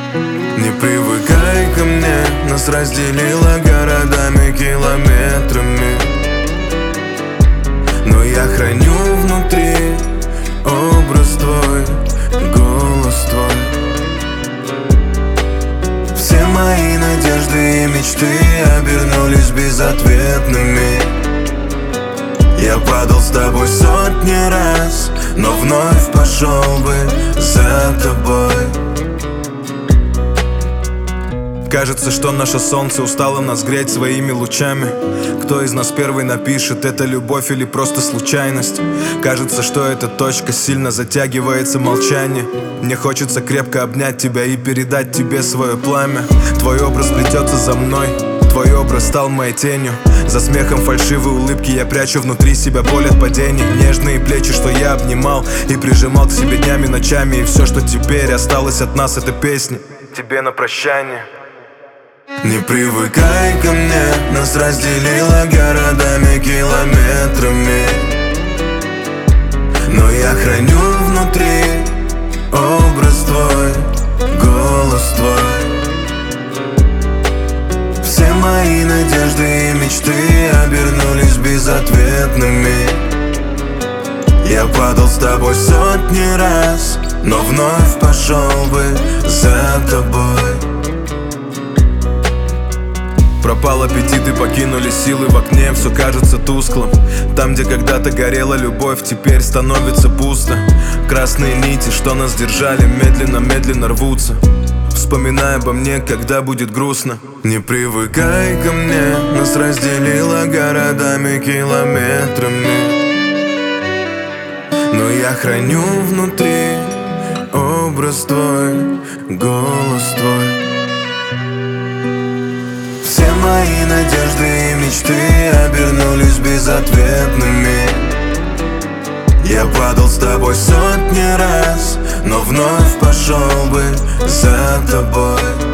Не привыкай ко мне, нас разделило городами, километрами. Но я храню внутри образ твой, голос твой. Все мои надежды и мечты обернулись безответными. Я падал с тобой сотни раз, но вновь пошел бы за тобой. Кажется, что наше солнце устало нас греть своими лучами. Кто из нас первый напишет, это любовь или просто случайность? Кажется, что эта точка сильно затягивается молчание. Мне хочется крепко обнять тебя и передать тебе свое пламя. Твой образ плетется за мной, твой образ стал моей тенью. За смехом фальшивой улыбки я прячу внутри себя боль от падений. Нежные плечи, что я обнимал и прижимал к себе днями, ночами. И все, что теперь осталось от нас, это песни тебе на прощание. Не привыкай ко мне, нас разделило городами, километрами. Но я храню внутри образ твой, голос твой. Все мои надежды и мечты обернулись безответными. Я падал с тобой сотни раз, но вновь пошел бы за тобой. Пропал аппетит и покинули силы в окне, все кажется тусклым. Там, где когда-то горела любовь, теперь становится пусто. Красные нити, что нас держали, медленно-медленно рвутся. Вспоминай обо мне, когда будет грустно. Не привыкай ко мне, нас разделило городами, километрами. Но я храню внутри образ твой, голос твой. Все мои надежды и мечты обернулись безответными. Я падал с тобой сотни раз, но вновь пошел бы за тобой.